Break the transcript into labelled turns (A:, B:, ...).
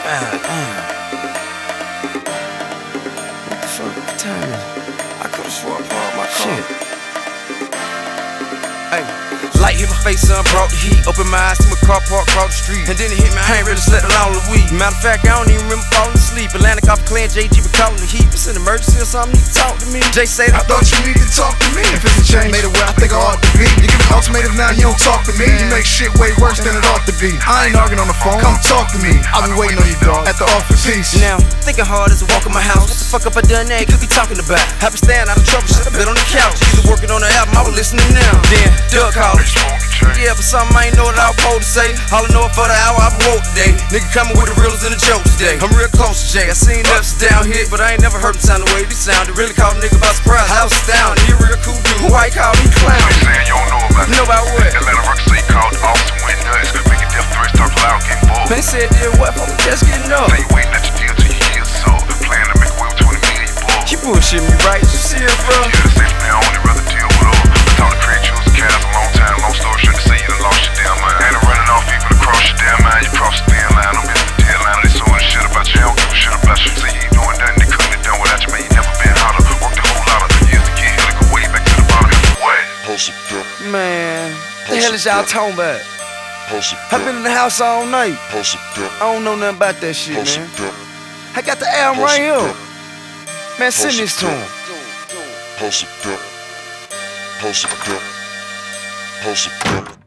A: What the fuck? What time is it? I could've swore I parked my car. Shit. Hey. Light hit my face, son, brought the heat. Open my eyes, see my car parked across the street. And then it hit me, I ain't really slept along the week. Matter of fact, I don't even remember falling asleep. Atlantic off the clan, JG been calling the heat. It's an emergency or something, need to talk to me. Jay said,
B: I thought you needed to talk to me. If it's a change, made it where I think I ought to be. You give me ultimatum now, you don't talk to me. You make shit way worse than it ought to be. I ain't arguing on the phone, come talk to me. I've been waiting on you, dog, at the office. Peace.
A: Now, thinking hard as a walk in my house. What the fuck have I done that? Could be talking about. Have been staying out of trouble, shit, I been on the couch. Either working on the album, I was listening now. Then, Doug called. Yeah, but something I ain't know what I was supposed to say. All I know for the hour I been woke today. Nigga coming with the reels and the jokes today. I'm real close to Jay. I seen ups down here, but I ain't never heard him sound the way he sounded. Really caught a nigga by surprise. I was astounded. He a real cool dude. Why he called me clown?
C: You saying you don't know about
A: You know about what?
C: Atlanta Rock City called Austin went nuts. Making death threats, talk loud, getting bored.
A: Man said, yeah, what? I'm just getting up.
C: Say you waiting at your deal till you hear so. Plan to make a way with 20 million, you bored.
A: You bullshitting me, right? You serious, bro?
C: Yeah, the safe man, I only rather deal with all. I thought the create you was a cat a long time. Long story short, to say you done lost your damn mind. Ain't a running off even across your damn mind. You cross the thin line, I'm in the deadline. They sewing shit about you, they don't give a shit about you. Say you ain't doing nothing, they couldn't have done without you, man. You never been hotter. Worked a whole lot of years to get here, like go way back to the bottom. What?
A: Man, the hell is y'all talking about? I've been in the house all night. I don't know nothing about that shit, man. I got the album right here. Man, send this to him.
D: Post it up.